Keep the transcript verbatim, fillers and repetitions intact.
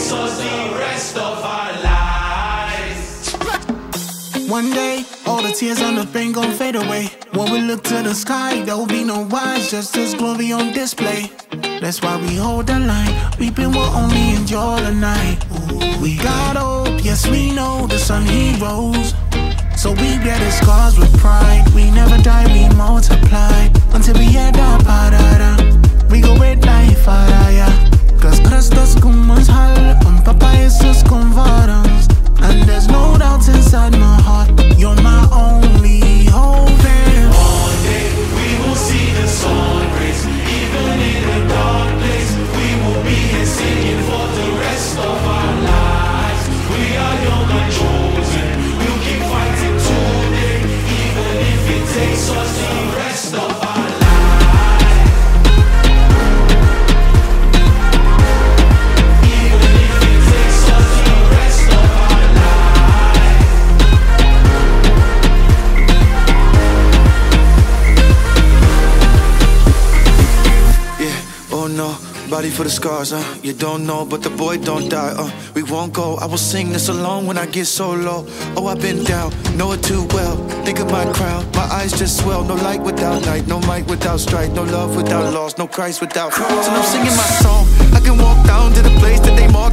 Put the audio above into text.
takes us the rest of our lives. One day, all the tears on the pain gon' fade away. When we look to the sky, there will be no wise, just His glory on display. That's why we hold the line. Weeping will only endure the night. We got hope, yes we know the sun He rose. So we bear the scars with pride. We never die, we multiply until we head up, da. We go with life, da. Cause Christus kom ons help and Papa Jesus kom voor ons. And there's no doubt inside my heart, you're my only hope. One day we will see the sun rays, even in a dark place. We will be here singing for the rest of our lives. We are young and chosen, we'll keep fighting today, even if it takes us the rest of our lives. Body for the scars, uh You don't know, but the boy don't die, uh We won't go, I will sing this alone when I get so low. Oh, I've been down, know it too well. Think of my crown, my eyes just swell. No light without night, no might without strife. No love without loss, no Christ without Christ. And I'm singing my song, I can walk down to the place that they mark